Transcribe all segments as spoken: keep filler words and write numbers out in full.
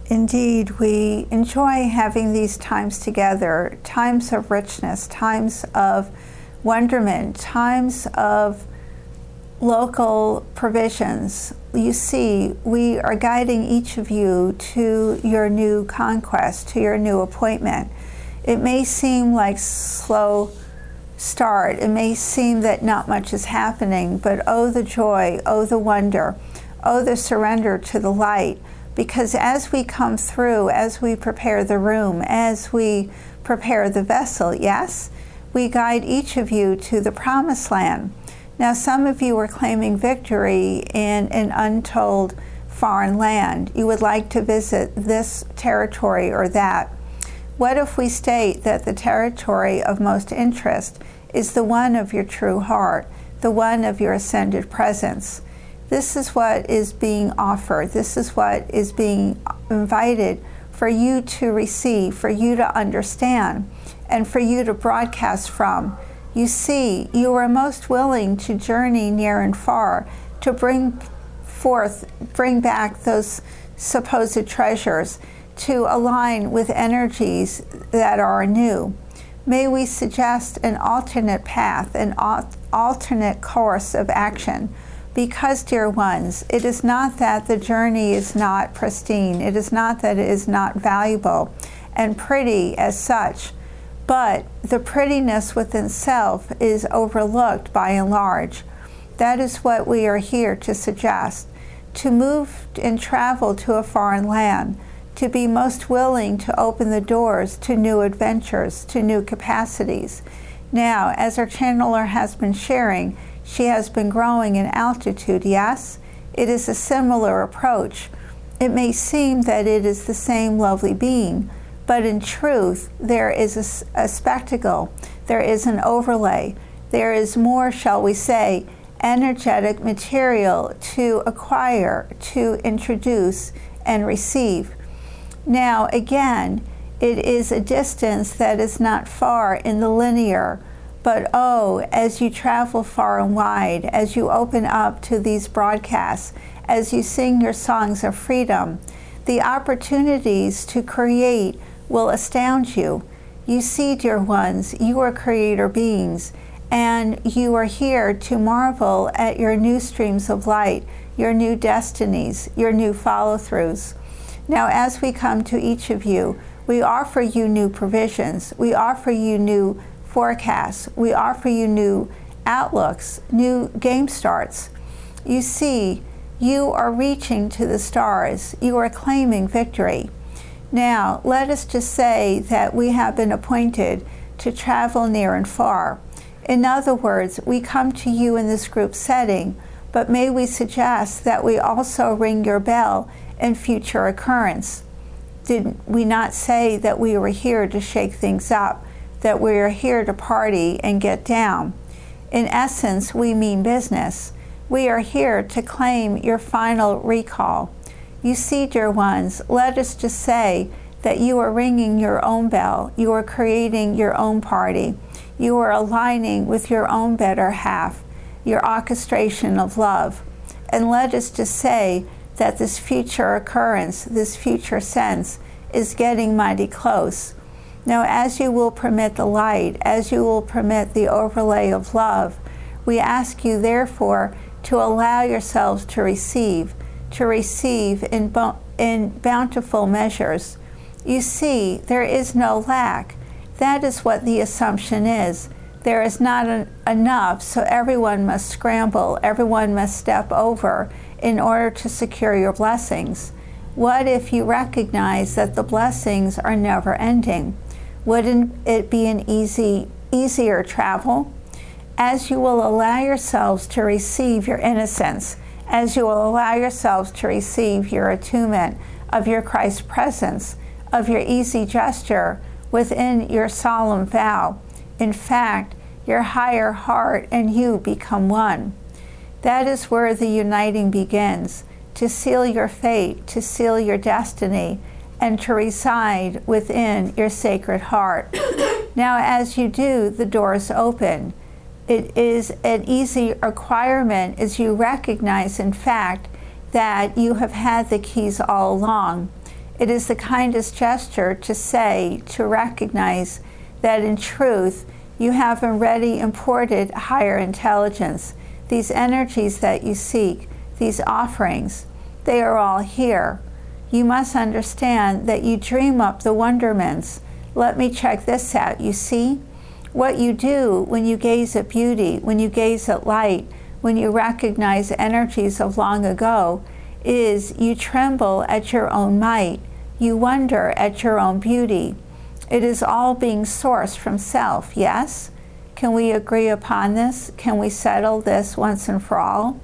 Indeed, we enjoy having these times together, times of richness, times of wonderment, times of local provisions. You see, we are guiding each of you to your new conquest, to your new appointment. It may seem like slow start. It may seem that not much is happening, but oh, the joy, oh, the wonder, oh, the surrender to the light. Because as we come through, as we prepare the room, as we prepare the vessel, yes, we guide each of you to the promised land. Now, some of you are claiming victory in an untold foreign land. You would like to visit this territory or that. What if we state that the territory of most interest is the one of your true heart, the one of your ascended presence? This is what is being offered. This is what is being invited for you to receive, for you to understand, and for you to broadcast from. You see, you are most willing to journey near and far, to bring forth, bring back those supposed treasures, to align with energies that are new. May we suggest an alternate path, an alternate course of action. Because, dear ones, it is not that the journey is not pristine. It is not that it is not valuable and pretty as such, but the prettiness within self is overlooked by and large. That is what we are here to suggest. To move and travel to a foreign land, to be most willing to open the doors to new adventures, to new capacities. Now, as our channeler has been sharing, she has been growing in altitude, yes? It is a similar approach. It may seem that it is the same lovely being, but in truth, there is a, a spectacle, there is an overlay, there is more, shall we say, energetic material to acquire, to introduce, and receive. Now, again, it is a distance that is not far in the linear, but oh, as you travel far and wide, as you open up to these broadcasts, as you sing your songs of freedom, the opportunities to create will astound you. You see, dear ones, you are creator beings, and you are here to marvel at your new streams of light, your new destinies, your new follow-throughs. Now, as we come to each of you, we offer you new provisions. We offer you new forecasts. We offer you new outlooks, new game starts. You see, you are reaching to the stars. You are claiming victory. Now, let us just say that we have been appointed to travel near and far. In other words, we come to you in this group setting, but may we suggest that we also ring your bell in future occurrence. Did we not say that we were here to shake things up, that we are here to party and get down? In essence, we mean business. We are here to claim your final recall. You see, dear ones, let us just say that you are ringing your own bell. You are creating your own party. You are aligning with your own better half, your orchestration of love. And let us just say that this future occurrence, this future sense, is getting mighty close. Now, as you will permit the light, as you will permit the overlay of love, we ask you, therefore, to allow yourselves to receive, to receive in, bo- in bountiful measures. You see, there is no lack. That is what the assumption is. There is not an, enough, so everyone must scramble, everyone must step over in order to secure your blessings. What if you recognize that the blessings are never ending? Wouldn't it be an easy, easier travel? As you will allow yourselves to receive your innocence, as you will allow yourselves to receive your attunement of your Christ presence, of your easy gesture within your solemn vow, in fact, your higher heart and you become one. That is where the uniting begins, to seal your fate, to seal your destiny, and to reside within your sacred heart. Now, as you do, the doors open. It is an easy requirement as you recognize, in fact, that you have had the keys all along. It is the kindest gesture to say, to recognize that in truth, you have already imported higher intelligence. These energies that you seek, these offerings, they are all here. You must understand that you dream up the wonderments. Let me check this out. You see? What you do when you gaze at beauty, when you gaze at light, when you recognize energies of long ago, is you tremble at your own might. You wonder at your own beauty. It is all being sourced from self, yes? Can we agree upon this? Can we settle this once and for all?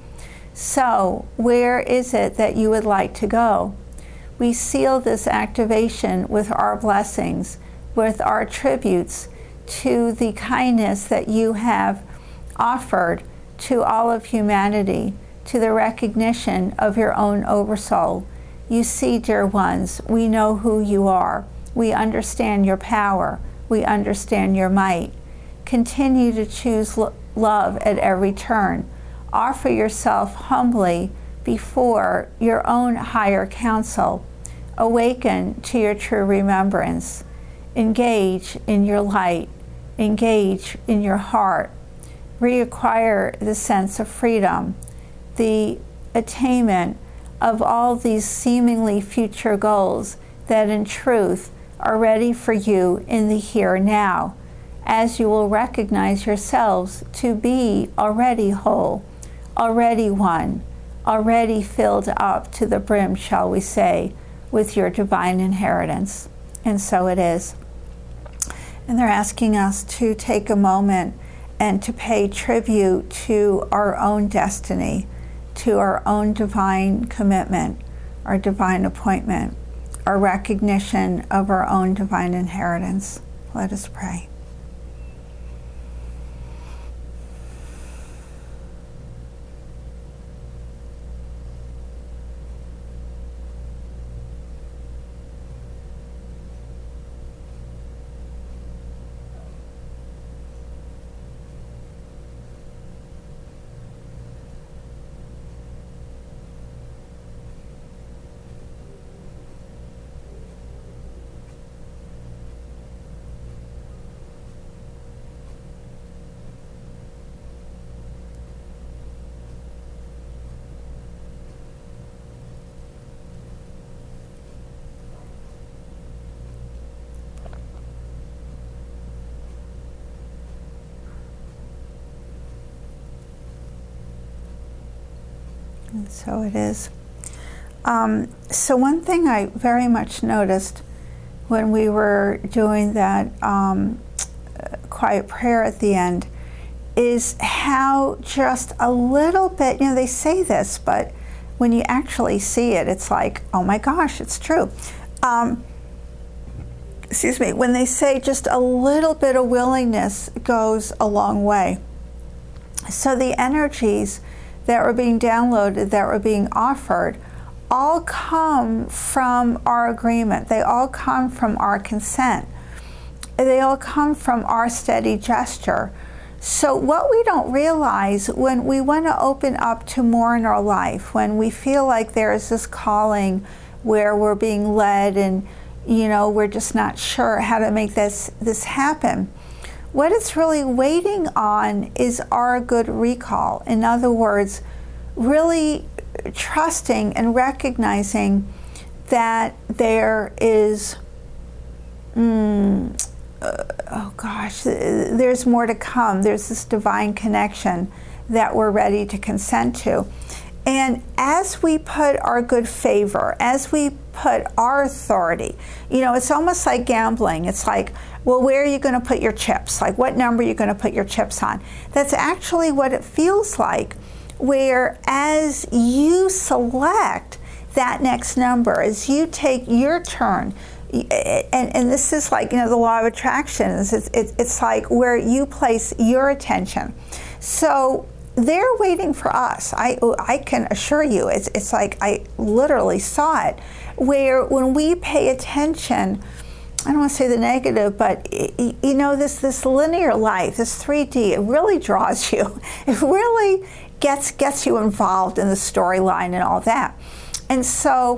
So, where is it that you would like to go? We seal this activation with our blessings, with our tributes to the kindness that you have offered to all of humanity, to the recognition of your own oversoul. You see, dear ones, we know who you are. We understand your power. We understand your might. Continue to choose lo- love at every turn. Offer yourself humbly before your own higher counsel. Awaken to your true remembrance. Engage in your light. Engage in your heart. Reacquire the sense of freedom, the attainment of all these seemingly future goals that in truth are ready for you in the here and now, as you will recognize yourselves to be already whole, already one, already filled up to the brim, shall we say, with your divine inheritance. And so it is. And they're asking us to take a moment and to pay tribute to our own destiny, to our own divine commitment, our divine appointment, our recognition of our own divine inheritance. Let us pray. And so it is. Um, so one thing I very much noticed when we were doing that um, quiet prayer at the end is how just a little bit, you know, they say this, but when you actually see it, it's like, oh my gosh, it's true. Um, excuse me, when they say just a little bit of willingness goes a long way. So the energies that were being downloaded, that were being offered, all come from our agreement. They all come from our consent. They all come from our steady gesture. So what we don't realize when we want to open up to more in our life, when we feel like there is this calling where we're being led and, you know, we're just not sure how to make this, this happen, what it's really waiting on is our good recall. In other words, really trusting and recognizing that there is, mm, uh, oh gosh, there's more to come. There's this divine connection that we're ready to consent to. And as we put our good favor, as we put our authority, you know, it's almost like gambling. It's like, well, where are you going to put your chips? Like, what number are you going to put your chips on? That's actually what it feels like, where as you select that next number, as you take your turn, and, and this is like, you know, the law of attraction, it's, it's, it's like where you place your attention. So they're waiting for us. I, I can assure you, it's, it's like I literally saw it, where when we pay attention, I don't want to say the negative, but you know, this this linear life, this three D, it really draws you. It really gets gets you involved in the storyline and all that. And so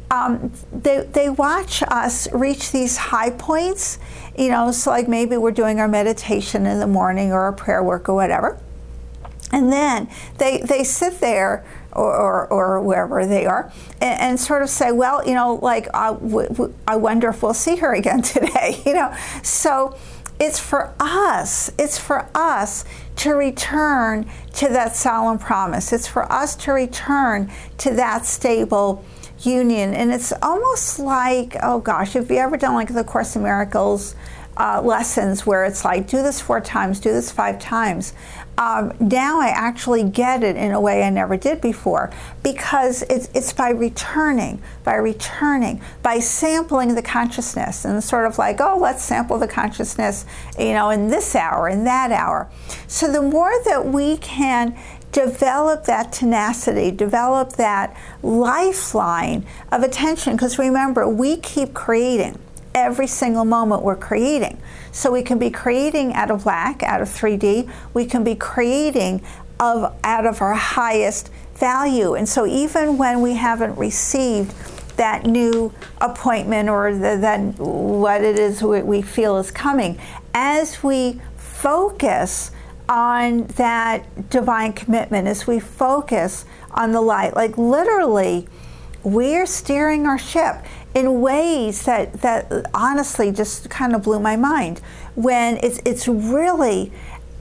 um, they, they watch us reach these high points, you know, so like maybe we're doing our meditation in the morning or our prayer work or whatever. And then they, they sit there or, or, or wherever they are and, and sort of say, well, you know, like, I, w w I wonder if we'll see her again today, you know. So it's for us, it's for us to return to that solemn promise. It's for us to return to that stable union. And it's almost like, oh gosh, have you ever done like the Course in Miracles uh, lessons where it's like, do this four times, do this five times. Um, now I actually get it in a way I never did before, because it's, it's by returning, by returning, by sampling the consciousness, and sort of like, oh, let's sample the consciousness, you know, in this hour, in that hour. So the more that we can develop that tenacity, develop that lifeline of attention, because remember, we keep creating. Every single moment we're creating. So we can be creating out of lack, out of three D. We can be creating of out of our highest value. And so even when we haven't received that new appointment or the, that what it is we feel is coming, as we focus on that divine commitment, as we focus on the light, like literally, we're steering our ship in ways that, that honestly just kind of blew my mind. When it's, it's really,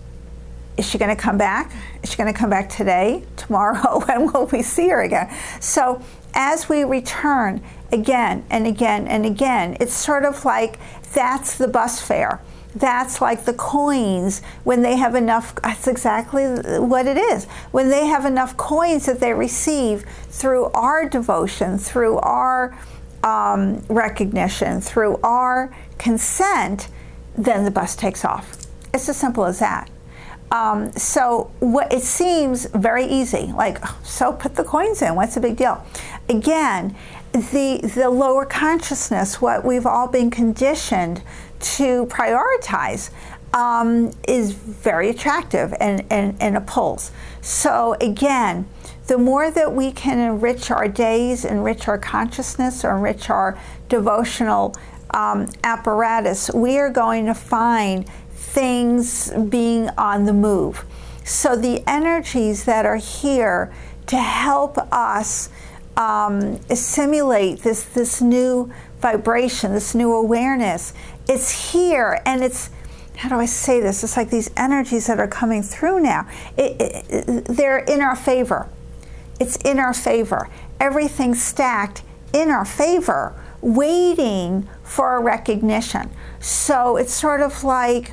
is she going to come back? Is she going to come back today, tomorrow? When will we see her again? So as we return again and again and again, it's sort of like that's the bus fare. That's like the coins when they have enough, that's exactly what it is. When they have enough coins that they receive through our devotion, through our um, recognition, through our consent, then the bus takes off. It's as simple as that. Um, so what it seems very easy, like, so put the coins in, what's the big deal? Again, the, the lower consciousness, what we've all been conditioned to prioritize, um, is very attractive and, and, and it pulls. So again, the more that we can enrich our days, enrich our consciousness, or enrich our devotional um, apparatus, we are going to find things being on the move. So the energies that are here to help us um, assimilate this, this new vibration, this new awareness, it's here, and it's, how do I say this? It's like these energies that are coming through now. It, it, they're in our favor. It's in our favor. Everything's stacked in our favor, waiting for a recognition. So it's sort of like,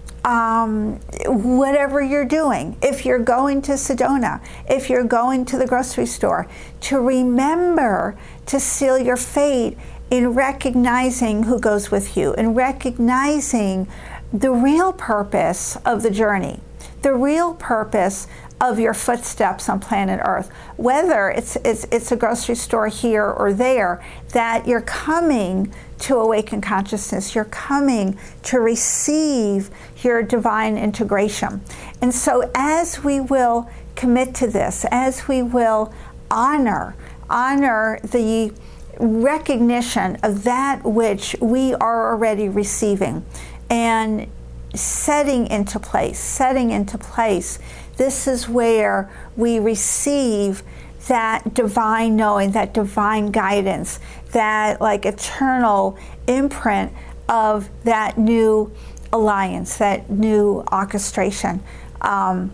um, whatever you're doing, if you're going to Sedona, if you're going to the grocery store, to remember to seal your fate in recognizing who goes with you, in recognizing the real purpose of the journey, the real purpose of your footsteps on planet Earth, whether it's, it's, it's a grocery store here or there, that you're coming to awaken consciousness, you're coming to receive your divine integration. And so as we will commit to this, as we will honor, honor the recognition of that which we are already receiving, and setting into place, setting into place, this is where we receive that divine knowing, that divine guidance, that like eternal imprint of that new alliance, that new orchestration. Um,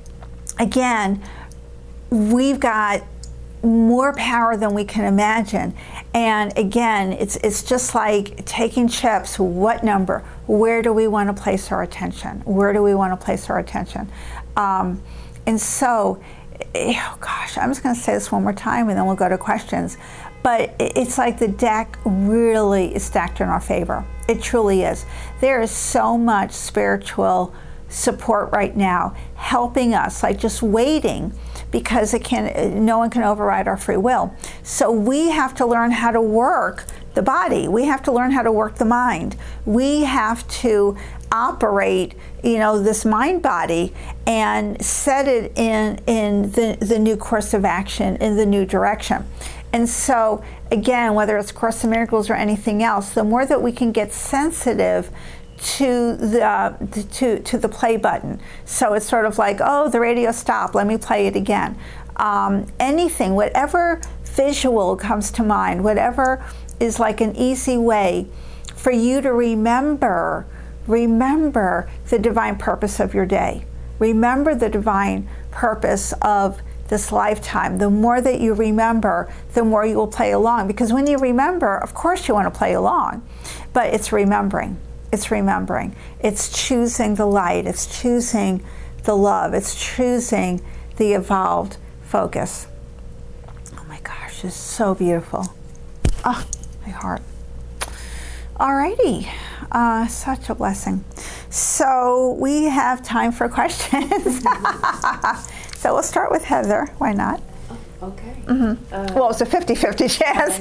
again, we've got more power than we can imagine. And again, it's it's just like taking chips. What number? Where do we want to place our attention? Where do we want to place our attention? Um, and so, oh gosh, I'm just going to say this one more time and then we'll go to questions. But it's like the deck really is stacked in our favor. It truly is. There is so much spiritual support right now helping us, like just waiting, because it can, no one can override our free will. So we have to learn how to work the body. We have to learn how to work the mind. We have to operate, you know, this mind body and set it in in the, the new course of action, in the new direction. And so again, whether it's Course in Miracles or anything else, the more that we can get sensitive to the uh, to to the play button. So it's sort of like, oh, the radio stopped, let me play it again. Um, anything, whatever visual comes to mind, whatever is like an easy way for you to remember, remember the divine purpose of your day. Remember the divine purpose of this lifetime. The more that you remember, the more you will play along. Because when you remember, of course you want to play along, but it's remembering. It's remembering. It's choosing the light. It's choosing the love. It's choosing the evolved focus. Oh my gosh, it's so beautiful. Ah, oh, my heart. Alrighty, uh, such a blessing. So we have time for questions. So we'll start with Heather. Why not? Oh, okay. Mm-hmm. Uh, well, it's a fifty fifty chance.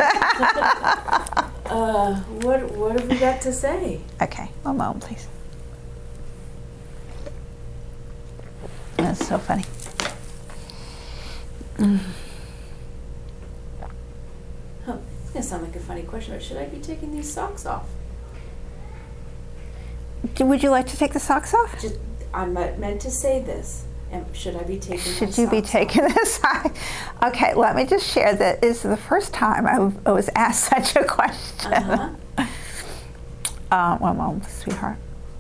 uh, what what have we got to say? Okay, one moment, please. That's so funny. Mm. Huh. It's gonna sound like a funny question, but should I be taking these socks off? Do, would you like to take the socks off? Just, I'm meant to say this. And should I be taking Should my you be socks taking off? this off? Okay, let me just share that this is the first time I, I was asked such a question. Uh-huh. uh, one moment, sweetheart.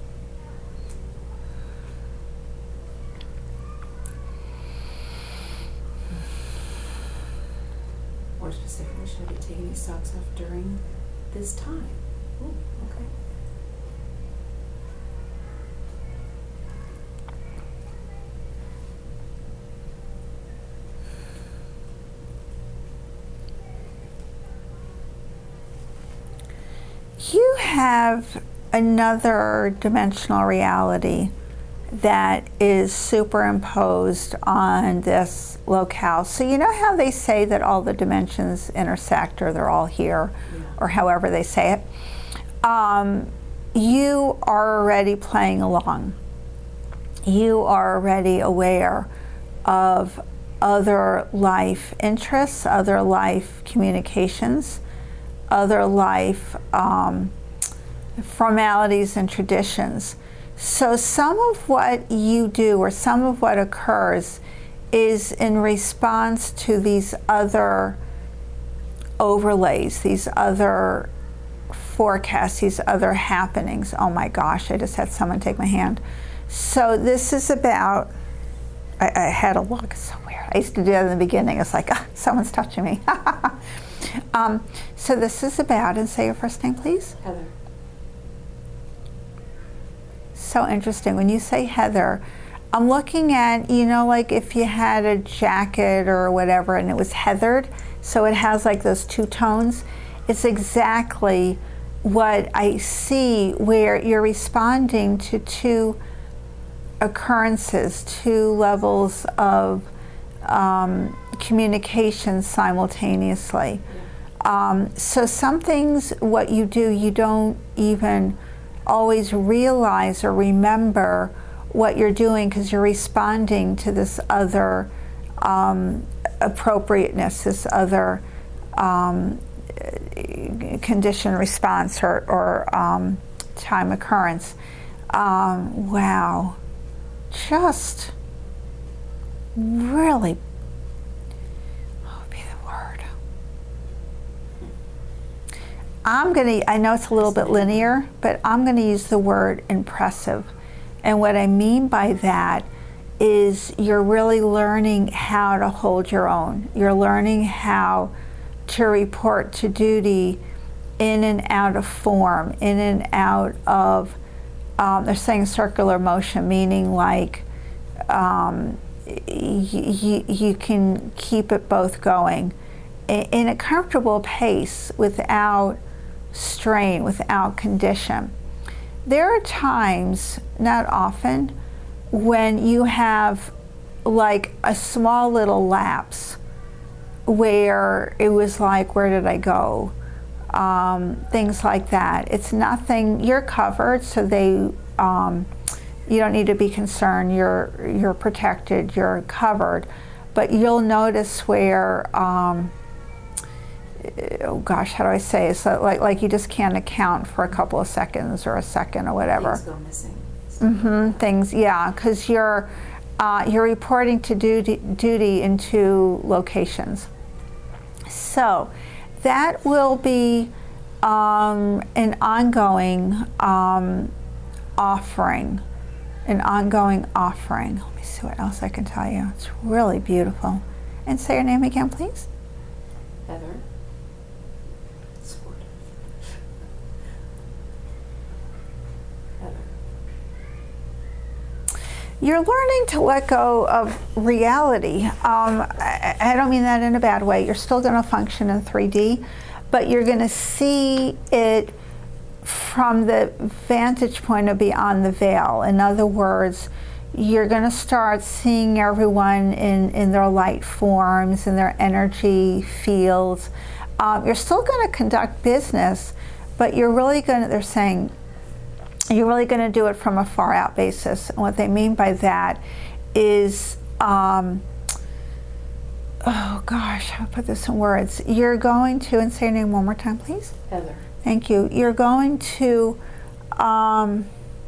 More specifically, should I be taking these socks off during this time? Ooh, okay. You have another dimensional reality that is superimposed on this locale. So you know how they say that all the dimensions intersect, or they're all here, Yeah. or however they say it? Um, you are already playing along. You are already aware of other life interests, other life communications, other life um, formalities and traditions. So some of what you do, or some of what occurs, is in response to these other overlays, these other forecasts, these other happenings. Oh my gosh, I just had someone take my hand. So this is about, I, I had a look, it's so weird. I used to do that in the beginning. It's like, ah, someone's touching me. um, so this is about, and say your first name, please. Heather. So interesting. When you say Heather, I'm looking at, you know, like if you had a jacket or whatever and it was heathered, so it has like those two tones. It's exactly what I see, where you're responding to two occurrences, two levels of um, communication simultaneously. Um, so some things, what you do, you don't even always realize or remember what you're doing, because you're responding to this other um, appropriateness, this other um, condition response, or, or um, time occurrence. Um, wow. Just really, what would be the word? I'm going to, I know it's a little bit linear, but I'm going to use the word impressive. And what I mean by that is you're really learning how to hold your own. You're learning how to report to duty in and out of form, in and out of, um, they're saying circular motion, meaning like um, y- y- you can keep it both going in a comfortable pace without strain, without condition. There are times, not often, when you have like a small little lapse where it was like, where did I go? Um, things like that. It's nothing, you're covered, so they, um, you don't need to be concerned, you're, you're protected, you're covered. But you'll notice where um, oh gosh, how do I say it? So like, like you just can't account for a couple of seconds or a second or whatever. Things go missing. Mm-hmm. Things, yeah, because you're uh, you're reporting to duty duty in two locations. So that will be um, an ongoing um, offering, an ongoing offering. Let me see what else I can tell you. It's really beautiful. And say your name again, please. Heather. Sort of. Heather. You're learning to let go of reality. Um, I, I don't mean that in a bad way. You're still going to function in three D, but you're going to see it from the vantage point of beyond the veil. In other words, you're going to start seeing everyone in, in their light forms, in their energy fields. Um, you're still going to conduct business, but you're really going to, they're saying, you're really going to do it from a far out basis. And what they mean by that is, um, oh gosh, how to put this in words. You're going to, and say your name one more time, please. Heather. Thank you. You're going to um,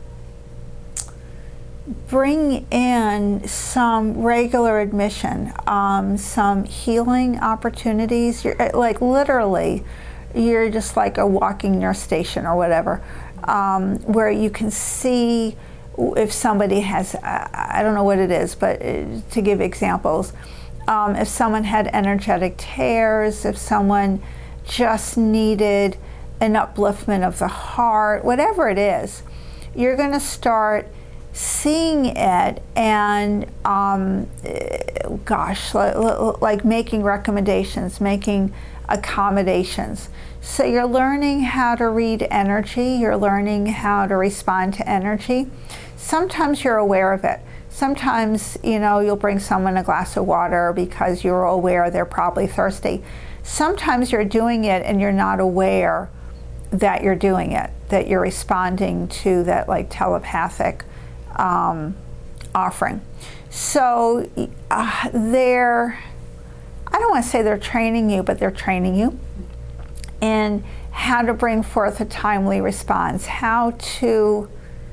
bring in some regular admission, um, some healing opportunities. You're like literally, you're just like a walking nurse station or whatever, um, where you can see if somebody has, I don't know what it is, but to give examples, um, if someone had energetic tears, if someone just needed an upliftment of the heart, whatever it is, you're going to start seeing it and, um, gosh, like, like making recommendations, making accommodations. So you're learning how to read energy, you're learning how to respond to energy. Sometimes you're aware of it. Sometimes, you know, you'll bring someone a glass of water because you're aware they're probably thirsty. Sometimes you're doing it and you're not aware that you're doing it, that you're responding to that like telepathic um, offering. So uh, they're, I don't want to say they're training you, but they're training you in how to bring forth a timely response, how to,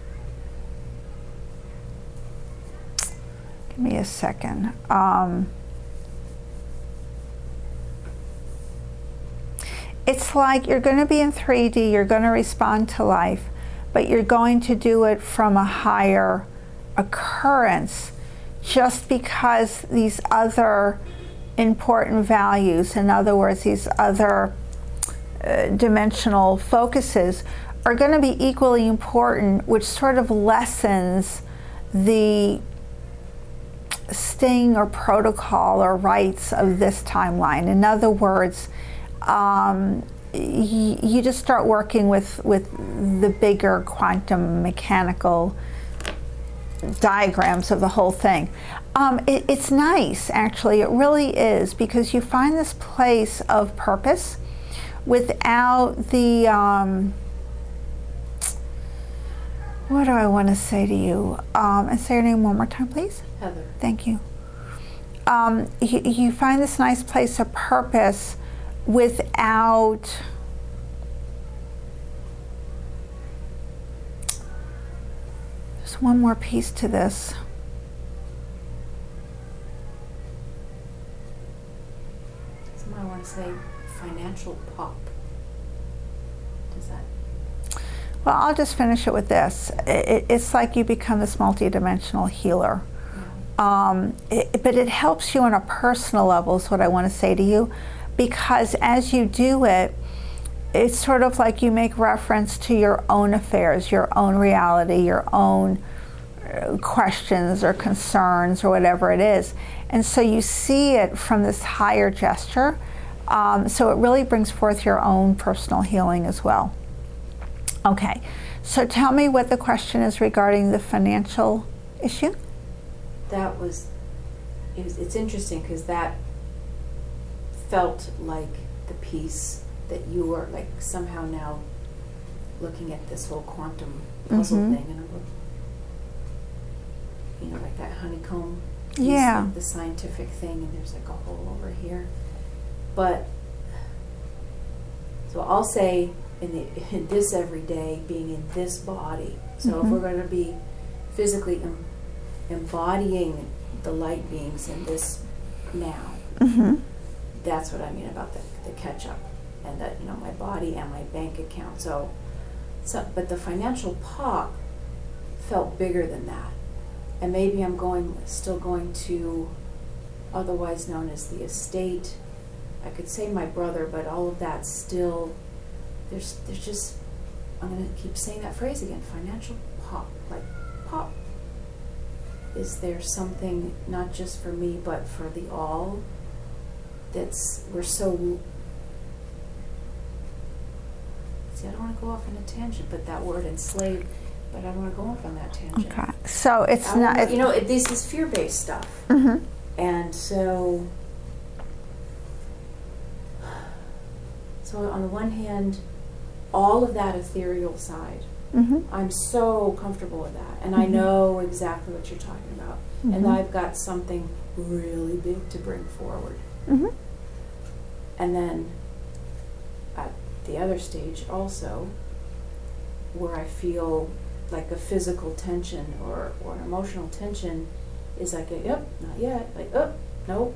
give me a second. Um, It's like you're going to be in three D, you're going to respond to life, but you're going to do it from a higher occurrence just because these other important values, in other words, these other uh, dimensional focuses are going to be equally important, which sort of lessens the sting or protocol or rights of this timeline. In other words, Um, y you just start working with, with the bigger quantum mechanical diagrams of the whole thing. Um, it, it's nice, actually, it really is, because you find this place of purpose without the, um, what do I want to say to you? Um, and say your name one more time, please. Heather. Thank you. Um, you, you find this nice place of purpose without there's one more piece to this. Somebody want to say financial pop. Does that? Well, I'll just finish it with this. It, it's like you become this multidimensional healer. Yeah. Um, it, but it helps you on a personal level is what I want to say to you. Because as you do it, it's sort of like you make reference to your own affairs, your own reality, your own questions or concerns or whatever it is. And so you see it from this higher gesture. Um, so it really brings forth your own personal healing as well. Okay, so tell me what the question is regarding the financial issue. That was, it was it's interesting because that felt like the piece that you were like somehow now looking at this whole quantum puzzle mm-hmm. thing, and I'm looking, you know, like that honeycomb piece, yeah, like the scientific thing, and there's like a hole over here. But So I'll say in, the, in this every day, being in this body. So Mhm. if we're going to be physically em- embodying the light beings in this now, Mm-hmm. that's what I mean about the, the catch up, and that, you know, my body and my bank account. So, so, but the financial pop felt bigger than that, and maybe I'm going, still going to, otherwise known as the estate. I could say my brother, but all of that still, there's, there's just, I'm gonna keep saying that phrase again, financial pop, like pop. Is there something, not just for me, but for the all, that's, we're so, see, I don't want to go off on a tangent, but that word enslaved, but I don't want to go off on that tangent. Okay. So it's I not. wanna- It's, you know, it, this is fear-based stuff. Mm-hmm. And so, so on the one hand, all of that ethereal side, Mm-hmm. I'm so comfortable with that, and I Mhm. know exactly what you're talking about, and Mhm. I've got something really big to bring forward. Mm-hmm. And then at the other stage also, where I feel like a physical tension or, or an emotional tension is like, a, yep, not yet, like, oh, nope.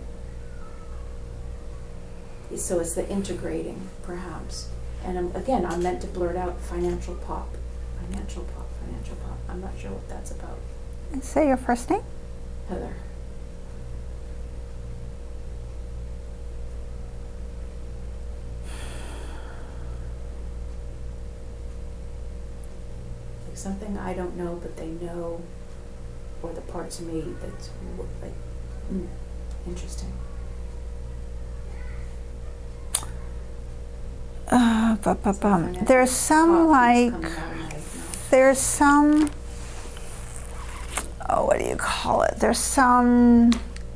So it's the integrating, perhaps. And I'm, again, I'm meant to blurt out financial pop, financial pop, financial pop. I'm not sure what that's about. Say your first name. Heather. Like something I don't know, but they know, or the parts of me that's w- like, mm, interesting. Uh, bu- bu- So bum. financial There's some pop like, keeps coming out of my mouth. there's some, oh, what do you call it? There's some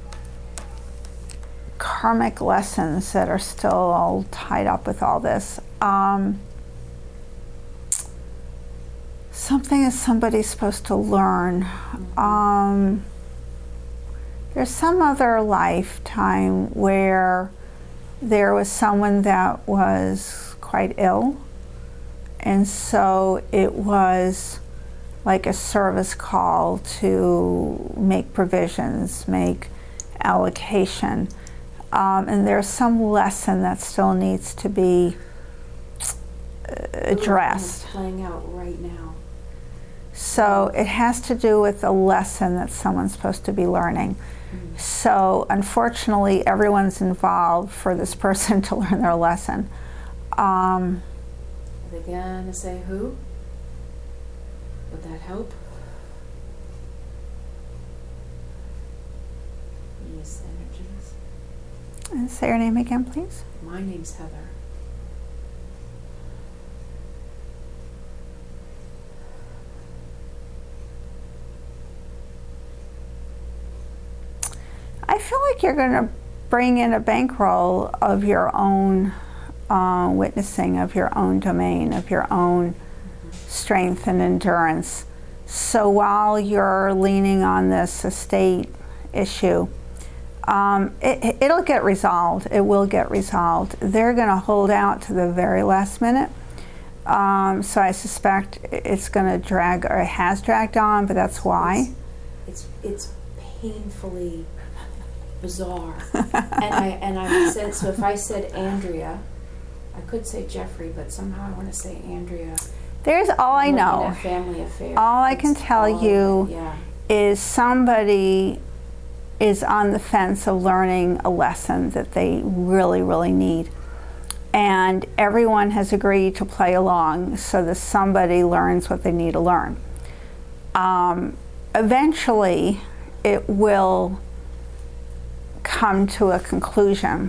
karmic lessons that are still all tied up with all this. Um, something is somebody's supposed to learn. Mhm. Um, there's some other lifetime where there was someone that was quite ill, and so it was like a service call to make provisions, make allocation, um, and there's some lesson that still needs to be uh, Ooh, and addressed. it's playing out right now. So it has to do with a lesson that someone's supposed to be learning. Mm. So unfortunately, everyone's involved for this person to learn their lesson. Um, Are they gonna say who? Would that help? Yes, energies. and say your name again, please. My name's Heather. I feel like you're going to bring in a bankroll of your own uh, witnessing, of your own domain, of your own strength and endurance. So while you're leaning on this estate issue, um, it, it'll get resolved. It will get resolved. They're going to hold out to the very last minute. Um, so I suspect it's going to drag, or it has dragged on, but that's why. It's it's painfully bizarre. and I and I said, so if I said Andrea, I could say Jeffrey, but somehow I want to say Andrea. There's all I I'm looking know. at family affair. All I can It's tell all- you yeah. is somebody is on the fence of learning a lesson that they really, really need. And everyone has agreed to play along so that somebody learns what they need to learn. Um, eventually, it will come to a conclusion.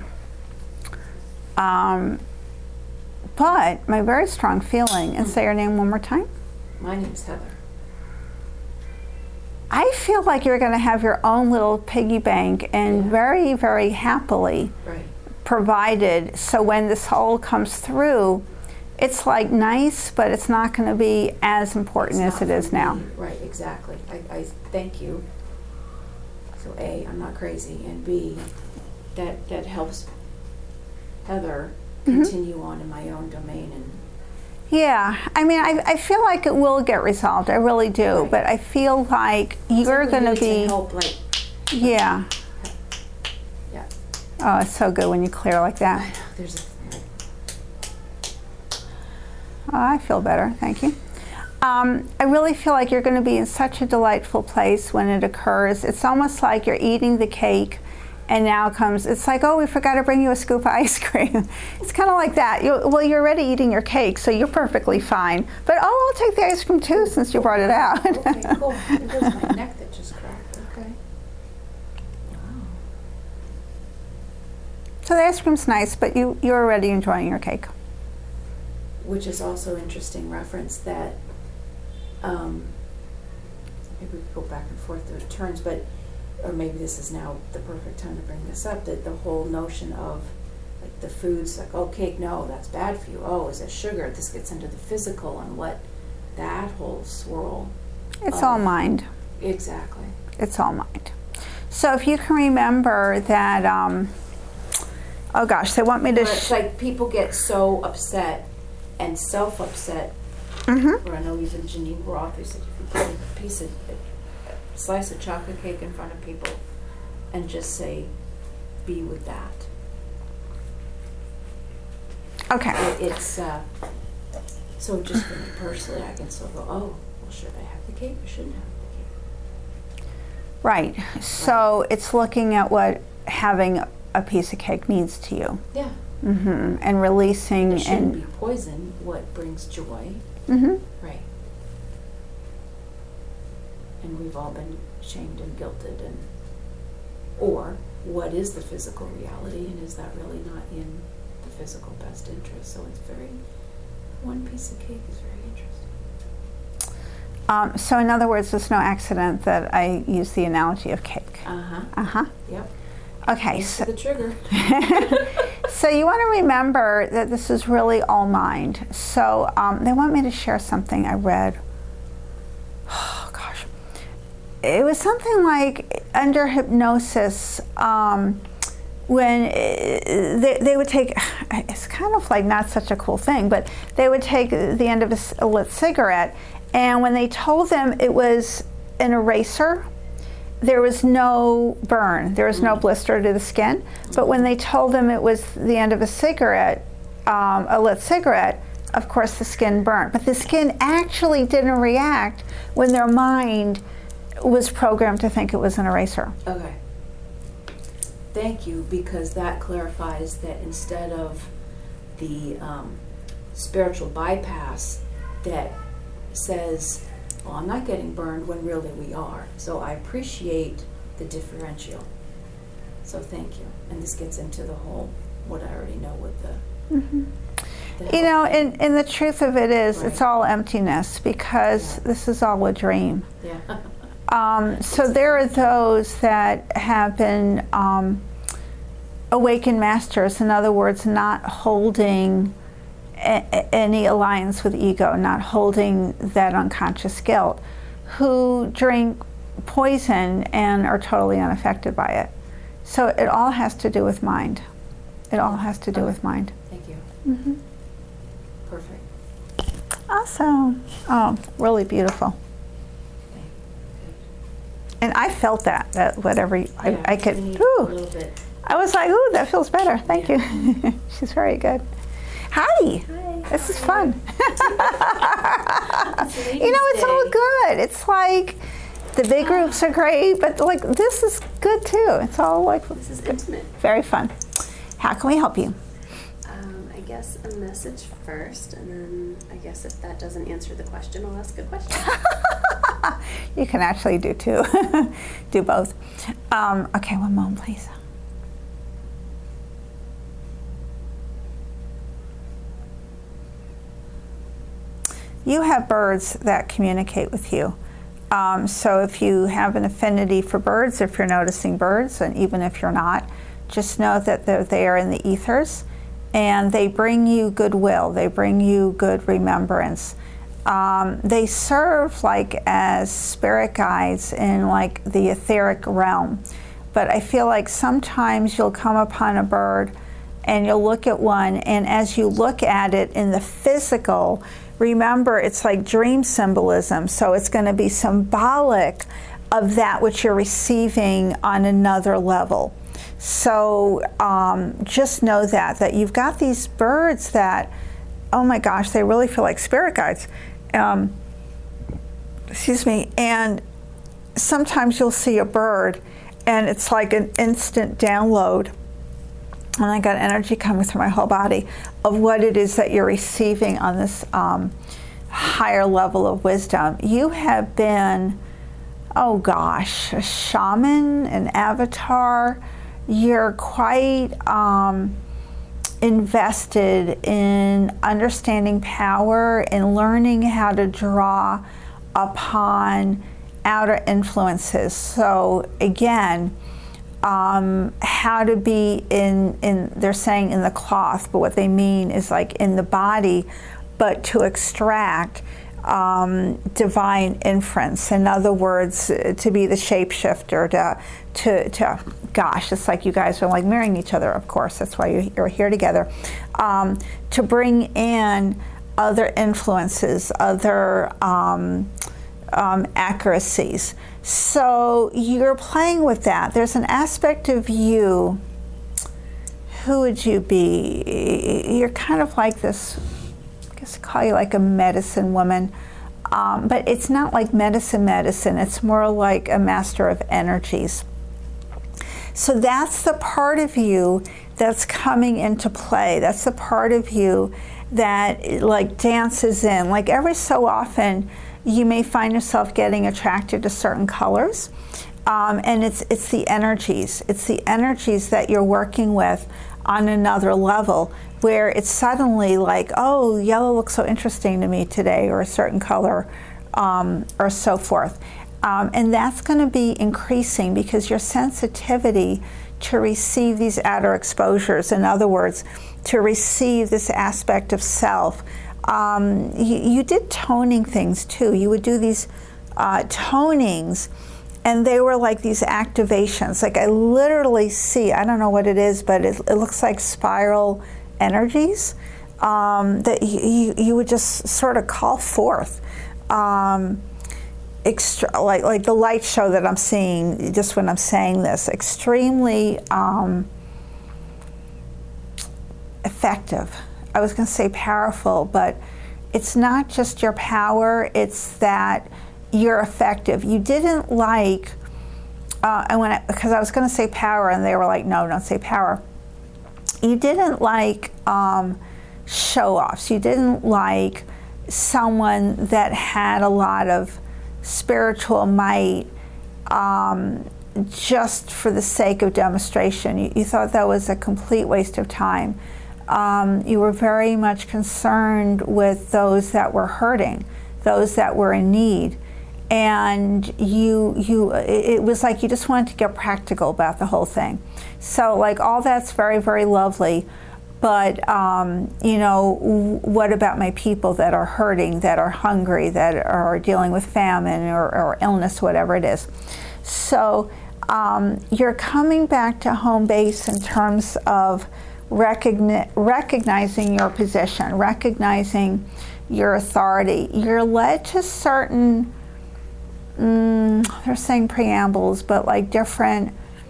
Um, but my very strong feeling, and say your name one more time. My name's Heather. I feel like you're going to have your own little piggy bank, and Yeah. very, very happily Right. provided. So when this whole comes through, it's like nice, but it's not going to be as important It's as it not is for now. me. Right, exactly. I, I thank you. So A, I'm not crazy, and B, that that helps Heather continue on in my own domain and Yeah, I mean, I, I feel like it will get resolved. I really do, Right. but I feel like you're we going to need be. to help, like, Yeah. yeah. Oh, it's so good when you clear like I that. know, there's a, Oh, I feel better, thank you. Um, I really feel like you're going to be in such a delightful place when it occurs. It's almost like you're eating the cake, and now comes, it's like, oh, we forgot to bring you a scoop of ice cream. It's kind of like that. You, well, you're already eating your cake, so you're perfectly fine. But, oh, I'll take the ice cream too, since you brought it out. okay, cool. It was my neck that just cracked. Okay. Wow. So the ice cream's nice, but you, you're already enjoying your cake. Which is also interesting reference that um, maybe we could go back and forth through turns, but or maybe this is now the perfect time to bring this up, that the whole notion of like the foods, like, oh, cake, no, that's bad for you. Oh, is it sugar? This gets into the physical and what that whole swirl. It's of- all mind. Exactly. It's all mind. So if you can remember that, um, oh gosh, they want me to. But it's Sh- like people get so upset and self-upset. Mhm. Or I know even Janine Roth, who said if you put a piece of, a slice of chocolate cake in front of people and just say, be with that. Okay. It, it's, uh, so just for me personally, I can still go, oh, well, should I have the cake or shouldn't I have the cake? Right. So it's looking at what having a piece of cake means to you. Yeah. Hmm. And releasing It shouldn't be and. poison, what brings joy. Hmm. Right. And we've all been shamed and guilted and, or what is the physical reality and is that really not in the physical best interest? So it's very, one piece of cake is very interesting. Um, so in other words, it's no accident that I use the analogy of cake. Uh-huh. Uh-huh. Yep. Okay. Thanks So, for the trigger. so you want to remember that this is really all mind. So um, they want me to share something I read. Oh, gosh. It was something like under hypnosis, um, when uh, they, they would take, it's kind of like not such a cool thing, but they would take the end of a, c- a lit cigarette, and when they told them it was an eraser, there was no burn, there was no blister to the skin. But when they told them it was the end of a cigarette, um, a lit cigarette, of course the skin burnt. But the skin actually didn't react when their mind was programmed to think it was an eraser. Okay. Thank you, because that clarifies that instead of the um, spiritual bypass that says, well, I'm not getting burned when really we are. So I appreciate the differential. So thank you. And this gets into the whole, what I already know with the, Mm-hmm. the You know, health and, and the truth of it is, it's Right. all emptiness, because Yeah. this is all a dream. thing. Yeah. Um, so there are those that have been um, awakened masters, in other words, not holding a- a- any alliance with ego, not holding that unconscious guilt, who drink poison and are totally unaffected by it. So it all has to do with mind. It all has to do Okay. with mind. Thank you. Hmm. Perfect. Awesome. Oh, really beautiful. Thank you. And I felt that, that whatever you- I, Yeah, I we could, need ooh. a little bit. I was like, ooh, that feels better. Thank Yeah. you. She's very good. Hi. Hi. This is fun. It's You know, it's all Day. good. It's like the big groups are great, but like this is good too. It's all like This is intimate. very fun. How can we help you? Um, I guess a message first, and then I guess if that doesn't answer the question, I'll ask a question. You can actually do two. Do both. Um, okay, one moment, please. You have birds that communicate with you. Um, so if you have an affinity for birds, if you're noticing birds, and even if you're not, just know that they're there in the ethers, and they bring you goodwill. They bring you good remembrance. Um, they serve like as spirit guides in like the etheric realm. But I feel like sometimes you'll come upon a bird and you'll look at one, and as you look at it in the physical, remember it's like dream symbolism, so it's going to be symbolic of that which you're receiving on another level. So um, just know that, that you've got these birds that, oh my gosh, they really feel like spirit guides. Um, excuse me. And sometimes you'll see a bird and it's like an instant download. And I got energy coming through my whole body of what it is that you're receiving on this um, higher level of wisdom. You have been, oh gosh, a shaman, an avatar. You're quite um, invested in understanding power and learning how to draw upon outer influences. So again, um, how to be in, in, they're saying in the cloth, but what they mean is like in the body, but to extract Um, divine inference. In other words, to be the shapeshifter, to, to, to, gosh, it's like you guys are like marrying each other, of course, that's why you're, you're here together, um, to bring in other influences, other um, um, accuracies. So you're playing with that. There's an aspect of you, who would you be? You're kind of like this, I call you like a medicine woman, um, but it's not like medicine medicine, it's more like a master of energies. So that's the part of you that's coming into play. That's the part of you that like dances in. Like every so often you may find yourself getting attracted to certain colors, um, and it's it's the energies. It's the energies that you're working with on another level, where it's suddenly like, oh, yellow looks so interesting to me today, or a certain color, um, or so forth. Um, and that's going to be increasing because your sensitivity to receive these outer exposures, in other words, to receive this aspect of self. Um, you, you did toning things too. You would do these uh, tonings, and they were like these activations. Like I literally see, I don't know what it is, but it, it looks like spiral energies um, that you, you would just sort of call forth. Um, extra, like, like the light show that I'm seeing just when I'm saying this, extremely um, effective. I was going to say powerful, but it's not just your power, it's that you're effective. You didn't like, uh, and when I, because I was going to say power, and they were like, no, don't say power. You didn't like um, show-offs. You didn't like someone that had a lot of spiritual might um, just for the sake of demonstration. You, you thought that was a complete waste of time. Um, you were very much concerned with those that were hurting, those that were in need. And you, you, it was like you just wanted to get practical about the whole thing. So like all that's very, very lovely, but um, you know, what about my people that are hurting, that are hungry, that are dealing with famine or, or illness, whatever it is. So um, you're coming back to home base in terms of recogni- recognizing your position, recognizing your authority. You're led to certain Mm, they're saying preambles, but like different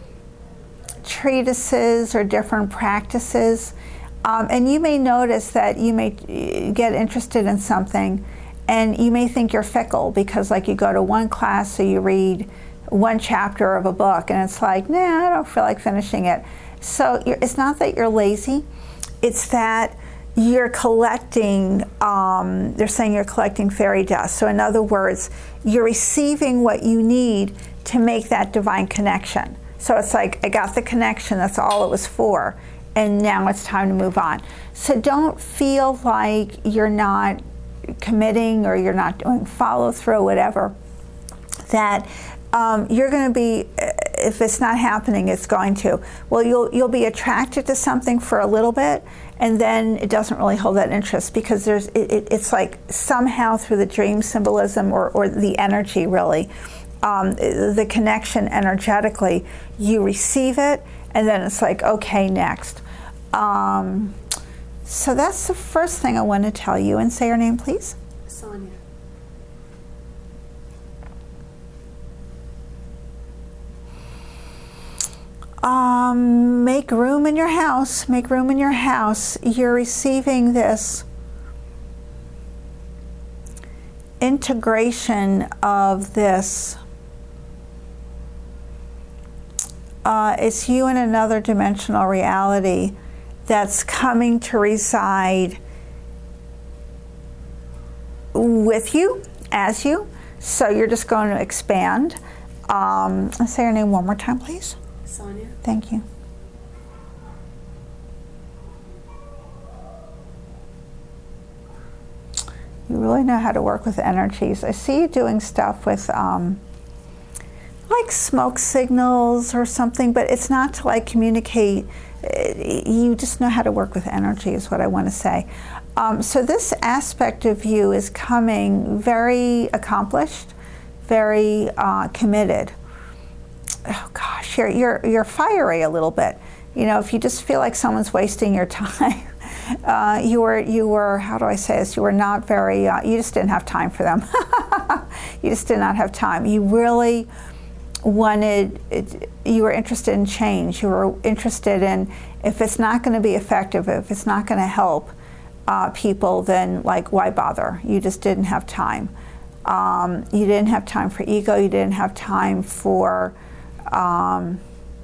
treatises or different practices. Um, and you may notice that you may get interested in something and you may think you're fickle because like you go to one class, so you read one chapter of a book and it's like, nah, I don't feel like finishing it. So you're, it's not that you're lazy, it's that you're collecting, um, they're saying you're collecting fairy dust. So in other words, you're receiving what you need to make that divine connection. So it's like, I got the connection, that's all it was for, and now it's time to move on. So don't feel like you're not committing or you're not doing follow through, whatever, that um, you're gonna be, if it's not happening, it's going to. Well, you'll, you'll be attracted to something for a little bit, and then it doesn't really hold that interest because there's it, it, it's like somehow through the dream symbolism or, or the energy really, um, the connection energetically, you receive it and then it's like, okay, next. Um, so that's the first thing I want to tell you. And say your name, please. Sonia. Um, make room in your house. Make room in your house. You're receiving this integration of this. Uh, it's you in another dimensional reality that's coming to reside with you, as you. So you're just going to expand. Um, say your name one more time, please. Sonia. Thank you. You really know how to work with energies. I see you doing stuff with um, like smoke signals or something, but it's not to like communicate. You just know how to work with energy is what I want to say. Um, so this aspect of you is coming very accomplished, very uh, committed. Oh gosh, you're, you're, you're fiery a little bit. You know, if you just feel like someone's wasting your time, uh, you were, you were, how do I say this? You were not very, uh, you just didn't have time for them. You just did not have time. You really wanted, it, you were interested in change. You were interested in, if it's not going to be effective, if it's not going to help uh, people, then like, why bother? You just didn't have time. Um, you didn't have time for ego. You didn't have time for, um,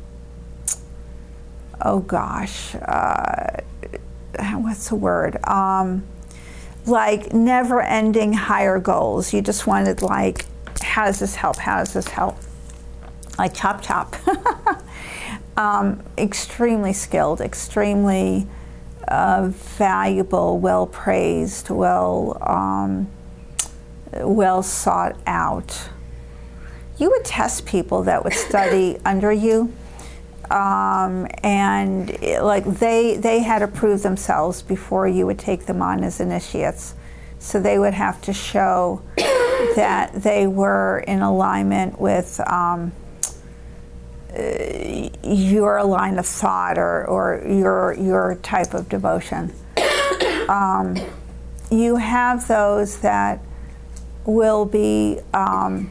oh gosh, uh, what's the word? Um, like never-ending higher goals. You just wanted like, how does this help? How does this help? Like chop chop. um, extremely skilled, extremely uh, valuable, well praised, well um, well sought out. You would test people that would study under you, um, and it, like they they had to prove themselves before you would take them on as initiates. So they would have to show that they were in alignment with um, uh, your line of thought or, or your your type of devotion. Um, you have those that will be um,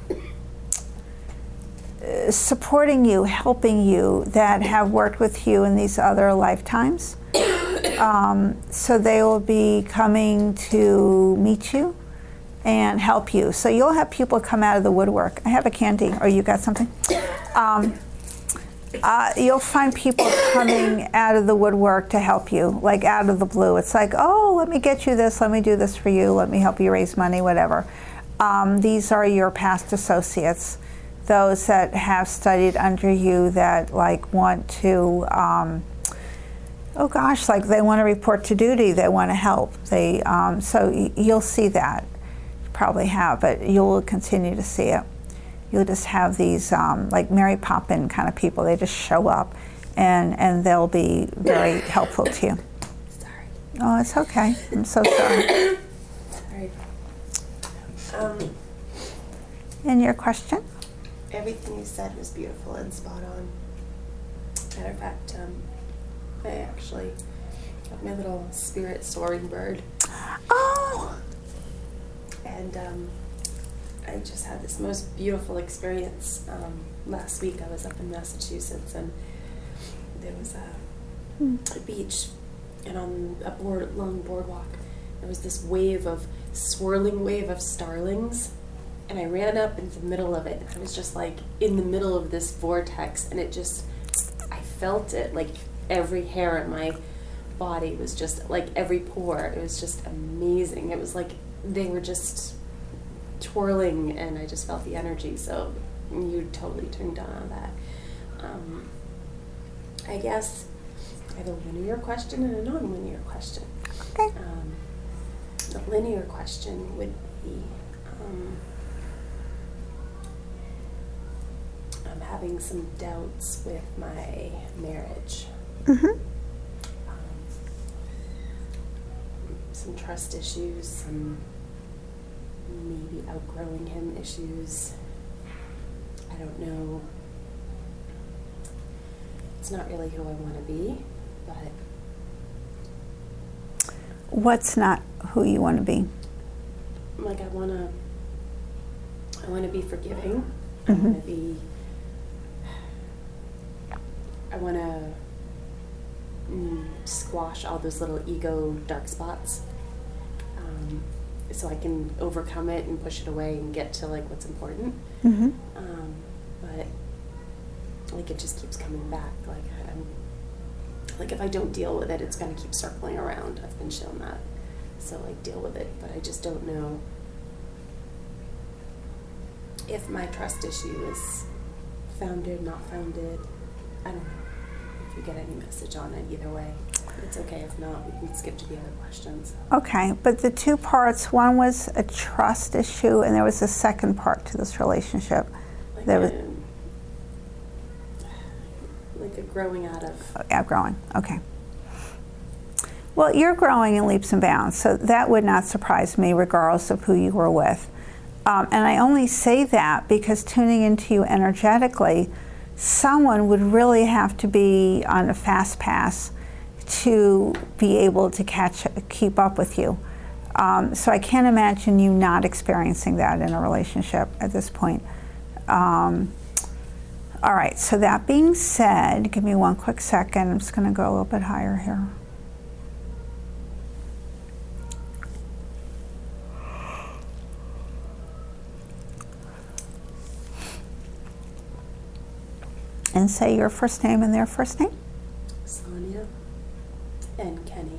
supporting you, helping you, that have worked with you in these other lifetimes. Um, so they will be coming to meet you and help you. So you'll have people come out of the woodwork. I have a candy. Oh, you got something? Um, uh, you'll find people coming out of the woodwork to help you, like out of the blue. It's like, oh, let me get you this. Let me do this for you. Let me help you raise money, whatever. Um, these are your past associates, those that have studied under you that like want to, um, oh gosh, like they want to report to duty, they want to help. They um, so y- you'll see that, you probably have, but you'll continue to see it. You'll just have these um, like Mary Poppin kind of people. They just show up, and and they'll be very helpful to you. Sorry. Oh, it's okay. I'm so sorry. Sorry. Um, And your question? everything you said was beautiful and spot on. Matter of fact, um, I actually got my little spirit soaring bird, Oh, and um, I just had this most beautiful experience. Um, last week I was up in Massachusetts, and there was a, Hmm. a beach, and on a board, long boardwalk, there was this wave of, swirling wave of starlings, and I ran up into the middle of it. I was just like in the middle of this vortex, and it just, I felt it, like every hair in my body was just, like every pore, it was just amazing. It was like they were just twirling, and I just felt the energy, so you totally turned on that. Um, I guess I have a linear question and a non-linear question. okay. Um, the linear question would be, um, I'm having some doubts with my marriage. Mm-hmm. Um, some trust issues, some maybe outgrowing him issues. I don't know. It's not really who I want to be, but What's not who you want to be? Like I want to, I want to be forgiving. I Mhm. want to be, I want to mm, squash all those little ego dark spots, um, so I can overcome it and push it away and get to like what's important. Mm-hmm. Um, but like it just keeps coming back. Like I'm, like if I don't deal with it, it's going to keep circling around. I've been shown that. So like deal with it, but I just don't know if my trust issue is founded, not founded. I don't know if you get any message on it either way. It's okay if not, we can skip to the other questions. Okay, but the two parts, one was a trust issue and there was a second part to this relationship. Like There was, a, like a growing out of. yeah, growing, okay. Well, you're growing in leaps and bounds, so that would not surprise me regardless of who you were with. Um, and I only say that because tuning into you energetically, someone would really have to be on a fast pass to be able to catch, keep up with you. Um, so I can't imagine you not experiencing that in a relationship at this point. Um, all right, so that being said, give me one quick second. I'm just going to go a little bit higher here. And say your first name and their first name. Sonia and Kenny.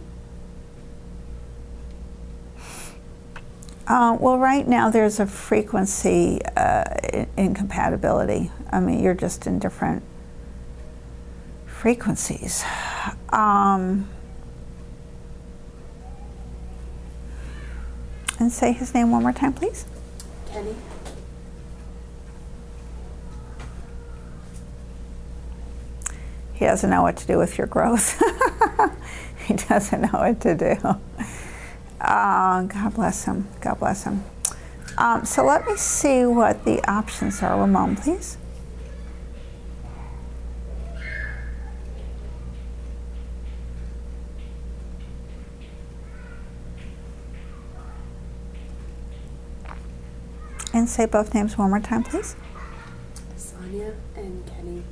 Uh, well, right now there's a frequency uh, incompatibility. I mean, you're just in different frequencies. Um, and say his name one more time, please. Kenny. He doesn't know what to do with your growth. He doesn't know what to do. Uh, God bless him. God bless him. Um, so let me see what the options are. One moment, please. And say both names one more time, please. Sonia and Kenny.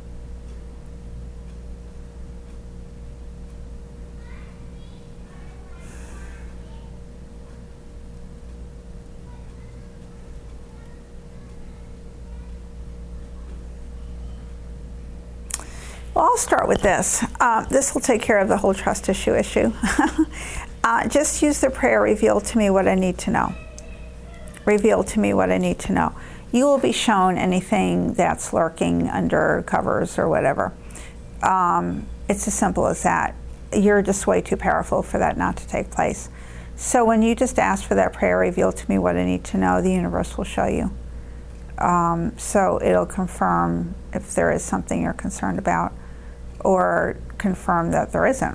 Well, I'll start with this. Um, this will take care of the whole trust issue issue. uh, just use the prayer, reveal to me what I need to know. Reveal to me what I need to know. You will be shown anything that's lurking under covers or whatever. Um, it's as simple as that. You're just way too powerful for that not to take place. So when you just ask for that prayer, reveal to me what I need to know, the universe will show you. Um, so it'll confirm if there is something you're concerned about, or confirm that there isn't.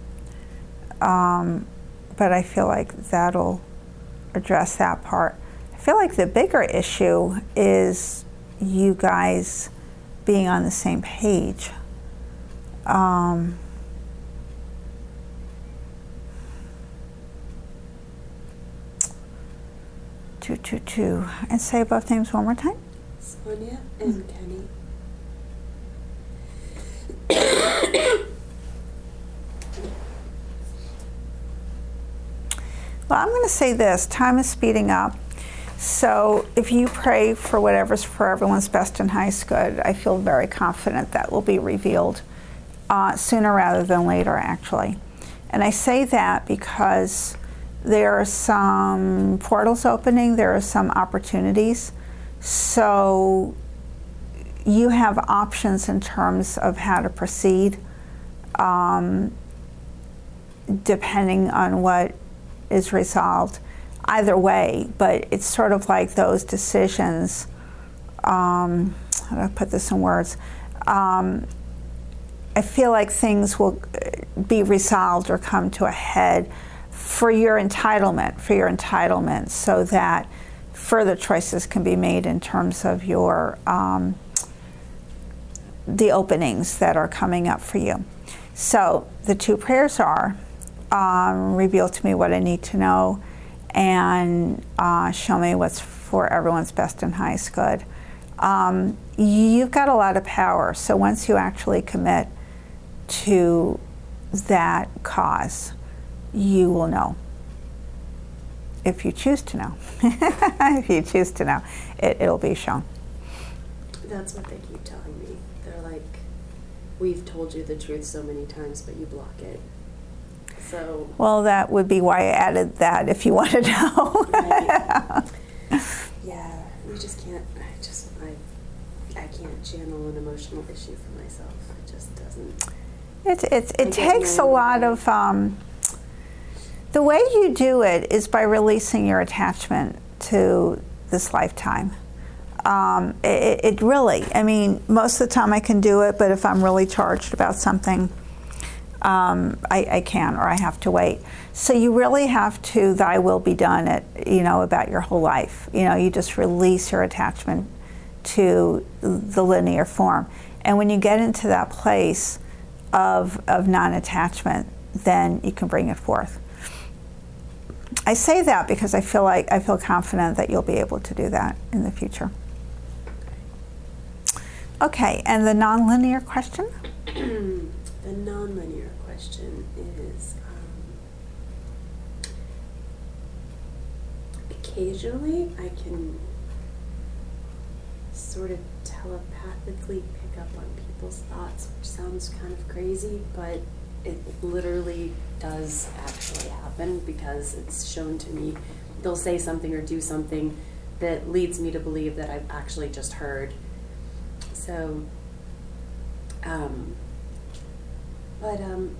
Um, but I feel like that'll address that part. I feel like the bigger issue is you guys being on the same page. Um, two, two, two. And say both names one more time. Sonia and Kenny. Well, I'm going to say this. Time is speeding up. So if you pray for whatever's for everyone's best and highest good, I feel very confident that will be revealed uh, sooner rather than later, actually. And I say that because there are some portals opening, there are some opportunities. So you have options in terms of how to proceed, um, depending on what is resolved. Either way, but it's sort of like those decisions, um, how do I put this in words? Um, I feel like things will be resolved or come to a head for your entitlement, for your entitlement, so that further choices can be made in terms of your, um, the openings that are coming up for you. So the two prayers are, um, reveal to me what I need to know, and uh, show me what's for everyone's best and highest good. Um, you've got a lot of power, so once you actually commit to that cause, you will know. If you choose to know. If you choose to know, it, it'll be shown. That's what they keep telling me. They're like, we've told you the truth so many times, but you block it. So. Well, that would be why I added that if you want to know. Right. Yeah, we just can't, I just, I, I can't channel an emotional issue for myself. It just doesn't. It, it, it takes a lot of, um, the way you do it is by releasing your attachment to this lifetime. Um, it, it really, I mean, most of the time I can do it, but if I'm really charged about something, um, I, I can't, or I have to wait. So you really have to, thy will be done it, you know, about your whole life. You know, you just release your attachment to the linear form. And when you get into that place of, of non-attachment, then you can bring it forth. I say that because I feel like, I feel confident that you'll be able to do that in the future. Okay, and the nonlinear question? The nonlinear question is, um, occasionally I can sort of telepathically pick up on people's thoughts, which sounds kind of crazy, but it literally does actually happen because it's shown to me. They'll say something or do something that leads me to believe that I've actually just heard. So, um, but um,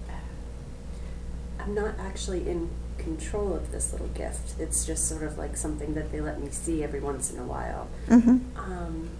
I'm not actually in control of this little gift. It's just sort of like something that they let me see every once in a while. Mm-hmm. Um,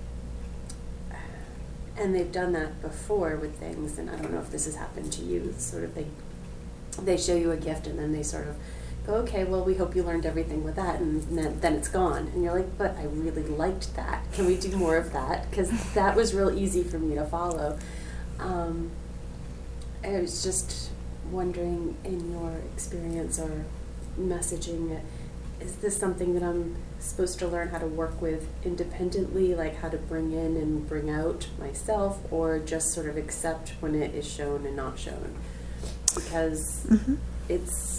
and they've done that before with things, and I don't know if this has happened to you. Sort of they they show you a gift, and then they sort of go, okay, well, we hope you learned everything with that, and then, then it's gone. And you're like, but I really liked that. Can we do more of that? Because that was real easy for me to follow. Um, I was just wondering, in your experience or messaging, is this something that I'm supposed to learn how to work with independently, like how to bring in and bring out myself, or just sort of accept when it is shown and not shown? Because Mm-hmm. it's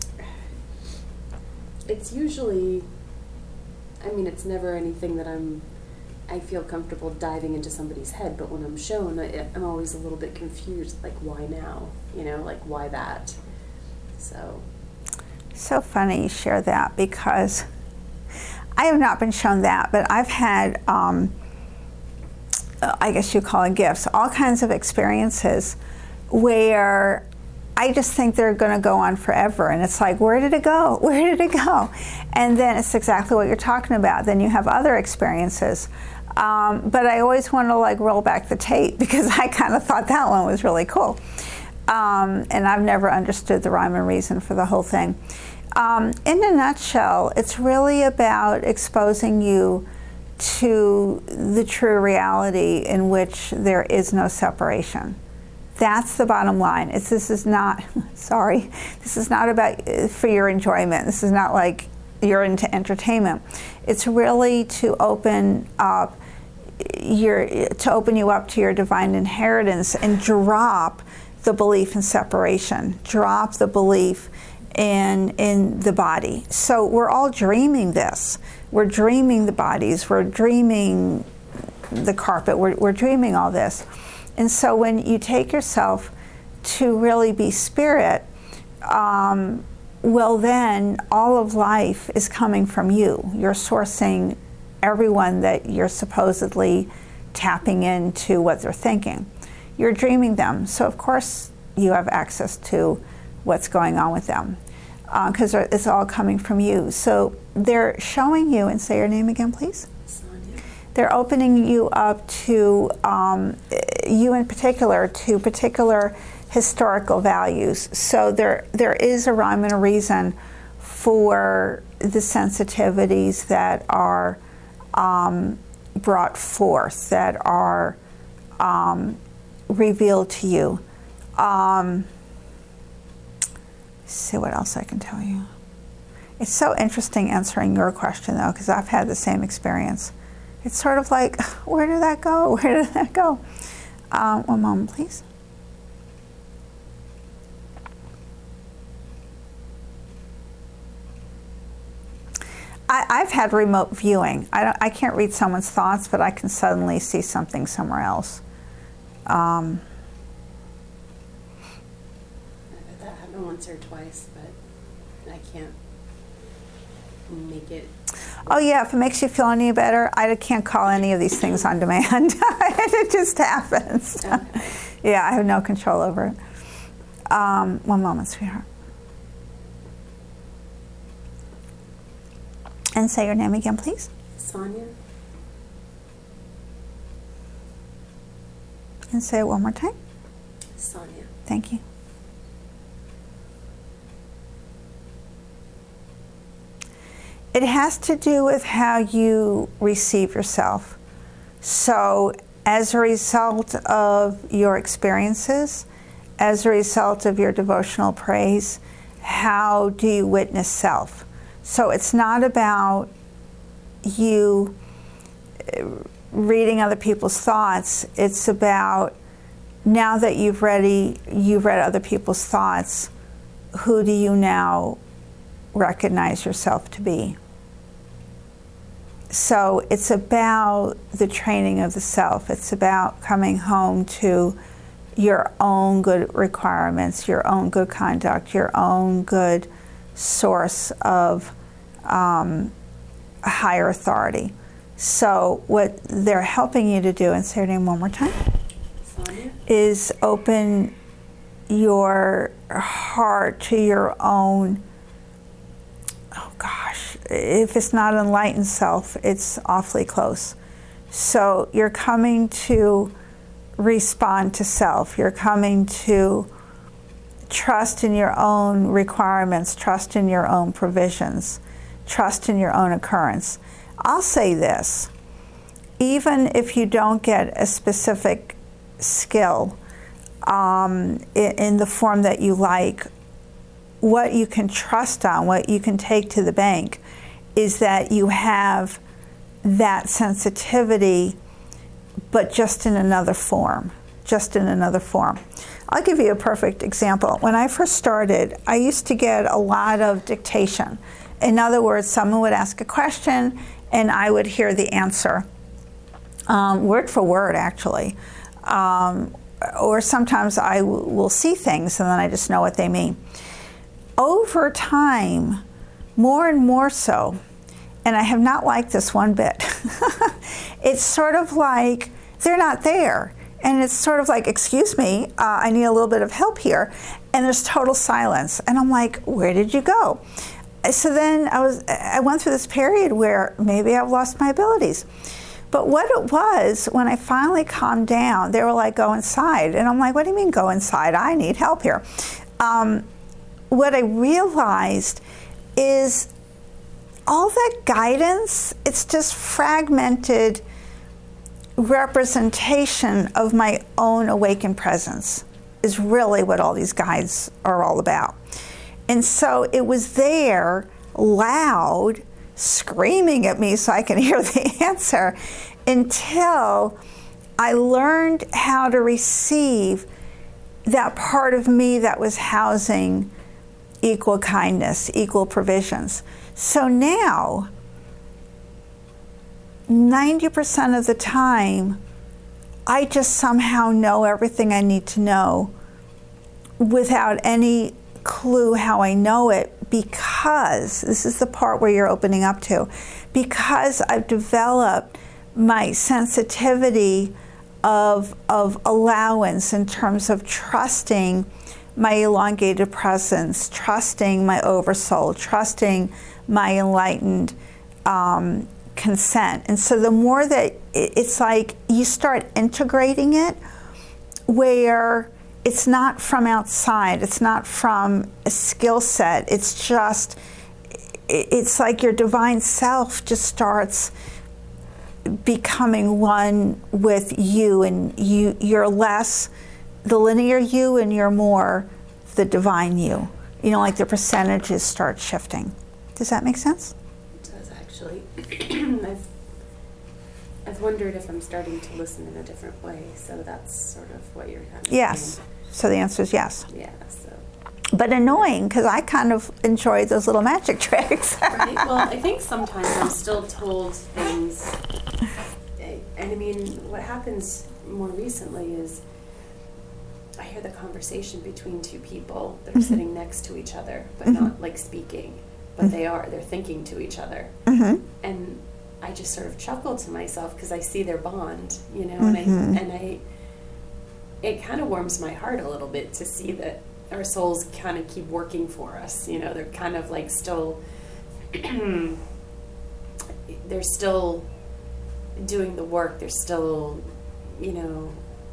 it's usually, I mean, it's never anything that I'm, I feel comfortable diving into somebody's head, but when I'm shown, I, I'm always a little bit confused, like, why now? You know, like, why that? So. So funny you share that, because I have not been shown that, but I've had, um, I guess you call it gifts, all kinds of experiences where I just think they're going to go on forever. And it's like, where did it go? Where did it go? And then it's exactly what you're talking about. Then you have other experiences. Um, but I always want to like roll back the tape because I kind of thought that one was really cool. Um, and I've never understood the rhyme and reason for the whole thing. Um, in a nutshell, it's really about exposing you to the true reality in which there is no separation. That's the bottom line. It's, this is not, sorry, this is not about for your enjoyment. This is not like you're into entertainment. It's really to open up your, to open you up to your divine inheritance and drop the belief in separation, drop the belief in, in the body. So we're all dreaming this. We're dreaming the bodies, we're dreaming the carpet, we're, we're dreaming all this. And so when you take yourself to really be spirit, um, well then all of life is coming from you. You're sourcing everyone that you're supposedly tapping into what they're thinking. You're dreaming them, so of course you have access to what's going on with them, because uh, it's all coming from you. So they're showing you, and say your name again, please. They're opening you up to, um, you in particular, to particular historical values. So there, there is a rhyme and a reason for the sensitivities that are um, brought forth, that are um, revealed to you. Um, see what else I can tell you. It's so interesting answering your question, though, because I've had the same experience. It's sort of like, where did that go? Where did that go? Um, one moment, please. I, I've had remote viewing. I, don't, I can't read someone's thoughts, but I can suddenly see something somewhere else. Um, I've had that happen once or twice, but I can't make it. oh yeah, if it makes you feel any better, I can't call any of these things on demand. It just happens. Okay. Yeah, I have no control over it. Um, one moment, sweetheart. And say your name again, please. Sonia? And say it one more time. Sonia. Thank you. It has to do with how you receive yourself. So as a result of your experiences, as a result of your devotional praise, how do you witness self? So it's not about you reading other people's thoughts. It's about, now that you've read, you've read other people's thoughts, who do you now recognize yourself to be? So it's about the training of the self. It's about coming home to your own good requirements, your own good conduct, your own good source of um, a higher authority. So what they're helping you to do, and say your name one more time, Sonia? is open your heart to your own, oh gosh, if it's not enlightened self, it's awfully close. So you're coming to respond to self. You're coming to trust in your own requirements, trust in your own provisions, trust in your own occurrence. I'll say this, even if you don't get a specific skill um, in, in the form that you like, what you can trust on, what you can take to the bank, is that you have that sensitivity, but just in another form, just in another form. I'll give you a perfect example. When I first started, I used to get a lot of dictation. In other words, someone would ask a question and I would hear the answer, um, word for word actually. Um, or sometimes I w- will see things and then I just know what they mean. Over time, more and more so, and I have not liked this one bit, it's sort of like they're not there. And it's sort of like, excuse me, uh, I need a little bit of help here. And there's total silence. And I'm like, where did you go? So then I was, I went through this period where maybe I've lost my abilities. But what it was, when I finally calmed down, they were like, go inside. And I'm like, what do you mean go inside? I need help here. Um, what I realized is all that guidance, it's just fragmented representation of my own awakened presence is really what all these guides are all about. And so it was there, loud, screaming at me so I can hear the answer, until I learned how to receive that part of me that was housing equal kindness, equal provisions. So now, ninety percent of the time, I just somehow know everything I need to know without any clue how I know it, because, this is the part where you're opening up to, because I've developed my sensitivity of, of allowance in terms of trusting my elongated presence, trusting my oversoul, trusting my enlightened um, consent. And so the more that it's like you start integrating it, where it's not from outside, it's not from a skill set, it's just, it's like your divine self just starts becoming one with you, and you, you're less the linear you and you're more the divine you. you know, like the percentages start shifting. Does that make sense? It does actually. I've I've wondered if I'm starting to listen in a different way. So that's sort of what you're kind of Yes. saying. So the answer is yes. Yeah. So. But annoying, because I kind of enjoy those little magic tricks. Right. Well, I think sometimes I'm still told things, and I mean, what happens more recently is I hear the conversation between two people that are Mhm. sitting next to each other, but Mhm. not like speaking, but Mhm. they are. They're thinking to each other, Mm-hmm. and I just sort of chuckle to myself because I see their bond, you know, Mhm. and I and I. It kind of warms my heart a little bit to see that our souls kind of keep working for us. You know, they're kind of like still, they're still doing the work. They're still, you know,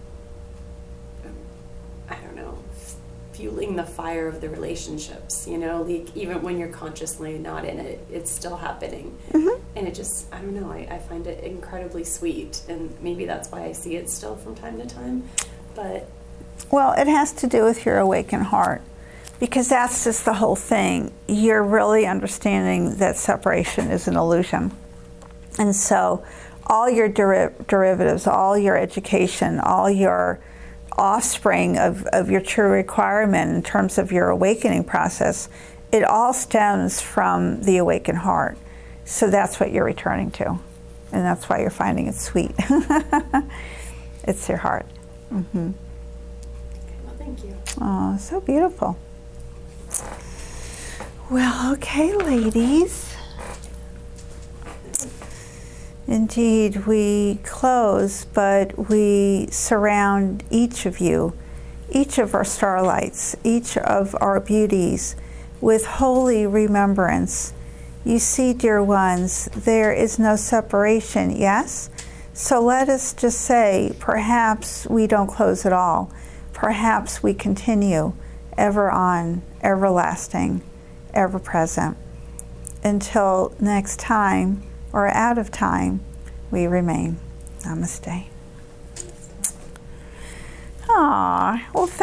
I don't know, fueling the fire of the relationships. You know, like even when you're consciously not in it, it's still happening. Mm-hmm. And it just, I don't know, I, I find it incredibly sweet. And maybe that's why I see it still from time to time. But Well, it has to do with your awakened heart, because that's just the whole thing. You're really understanding that separation is an illusion. And so all your deri- derivatives, all your education, all your offspring of, of your true requirement in terms of your awakening process, it all stems from the awakened heart. So that's what you're returning to. And that's why you're finding it sweet. It's your heart. Mm-hmm. well, thank you. Oh, so beautiful. Well, okay, ladies. Indeed, we close, but we surround each of you, each of our starlights, each of our beauties with holy remembrance. You see, dear ones, there is no separation, yes? So let us just say, perhaps we don't close at all. Perhaps we continue ever on, everlasting, ever present. Until next time, or out of time, we remain. Namaste. Aw, well,